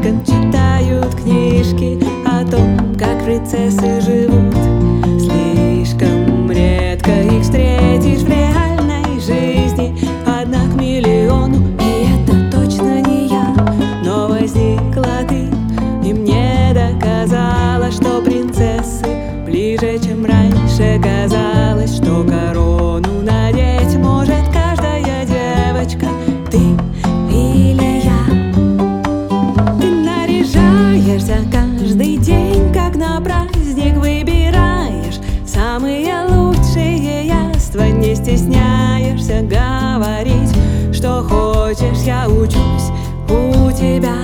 девочкам читают книжки о том, как принцессы живут. Слишком редко их встретишь в реальной жизни, одна к миллиону, и это точно не я. Но возникла ты, и мне доказала, что принцессы ближе, чем раньше казалось, что корону надеть может каждая девочка, ты или я. Ты наряжаешься каждый день, как на праздник, выбираешь самые лучшие яства, не стесняешься говорить, что хочешь. Я учусь у тебя.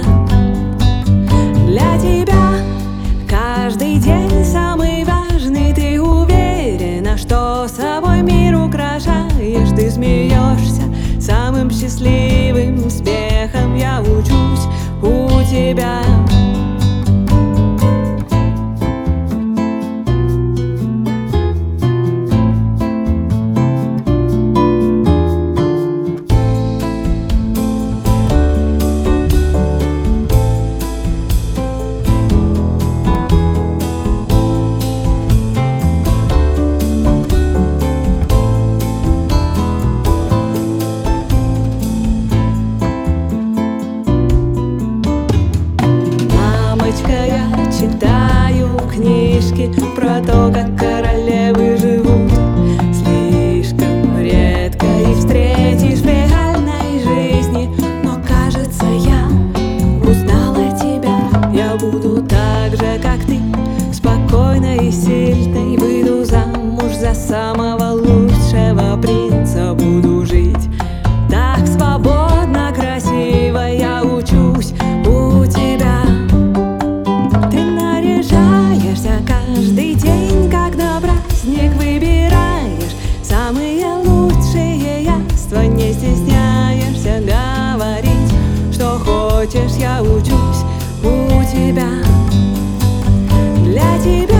Для тебя каждый день самый важный. Ты уверена, что собой мир украшаешь. Ты смеешься самым счастливым смехом. Я учусь у тебя. Я читаю книжки про то, как королевы живут. Слишком редко их встретишь в реальной жизни, но кажется, я узнала тебя. Я буду так же, как ты, спокойной и сильной. Выйду замуж за самого лучшего принца. Буду жить так свободно, красиво. Я учусь у тебя. Каждый день, как на праздник, выбираешь самые лучшие яства, не стесняешься говорить, что хочешь. Я учусь у тебя. Для тебя